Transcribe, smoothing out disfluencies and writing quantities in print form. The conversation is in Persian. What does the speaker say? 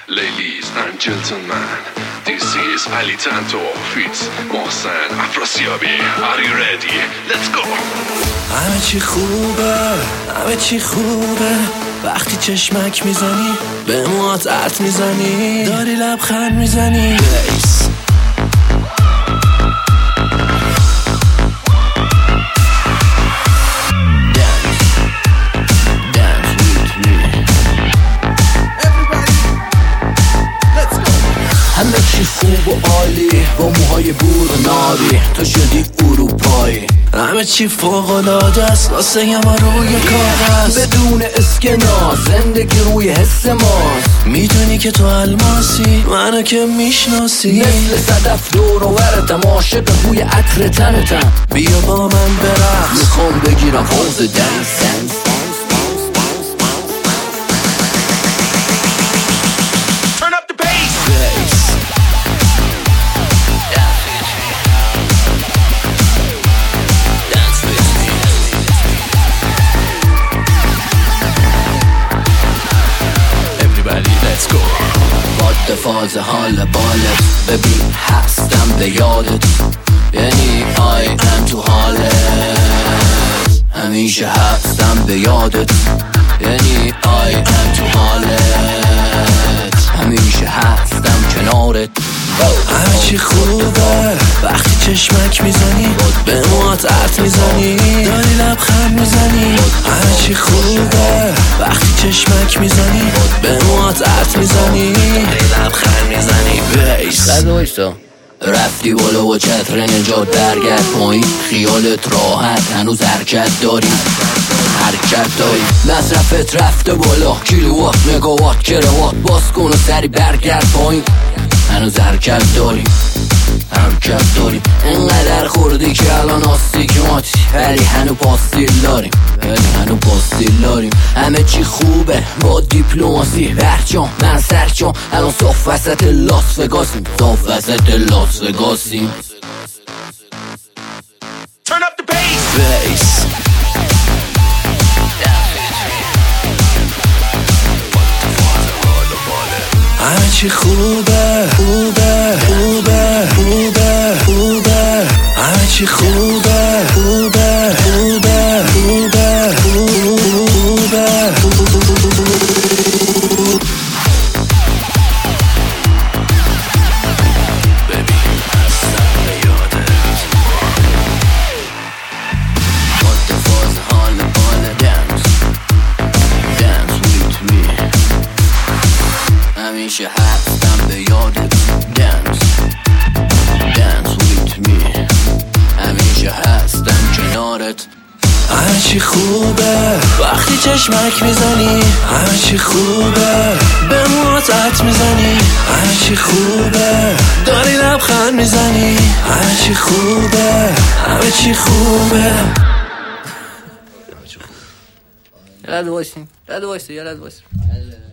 Ladies and gentlemen, this is Ali Tanto feats محسن افراسیابی. Are you ready? Let's go. همه چی خوبه، همه چی خوبه وقتی چشمک میزنی به موهات عطر میزنی داری لبخند میزنی بیس همه چی خوب و عالی با موهای بور و ناری تو شدی اروپایی همه چی فوق‌العاده است واسه یه ما روی کاغذ بدون اسکناس زندگی روی حس ماست میدونی که تو الماسی منو که میشناسی مثل صدف دور و ورتم عاشق بوی عطر تنتم بیا با من برقص میخوام بگیرم حوض دنس باد فاز حال بالت ببین هستم به یادت یعنی I am تو حالت همیشه هستم به یادت یعنی I am تو حالت همیشه هستم کنارت همه چی خوبه وقتی چشمک میزنی به موهات عطر میزنی داری لبخند میزنی همه چی خوبه وقتی چشمک میزنی به موهات عطر میزنی داری لبخند میزنی بیس رفتی بالا و چتر نجات برگرد پایین خیالت راحت هنوز حرکت داری مصرفت رفته بالا کیلووات مگاوات کروات باز کن و سری برگرد پایین هنوز حرکت داریم انقدر خوردی که الان آستیگماتی ولی هنو پاستیل داریم همه چی خوبه با دیپلماسی برجام من سرجام الان صاف وسط لاس وگاسیم Turn up the bass همه چی خوبه همه چی خوبه همیشه هستم به یادت dance with me همیشه هستم کنارت همه چی خوبه وقتی چشمک میزنی همه چی خوبه به موهات عطر میزنی همه چی خوبه داری لبخند میزنی همه چی خوبه یه لحظه وایسین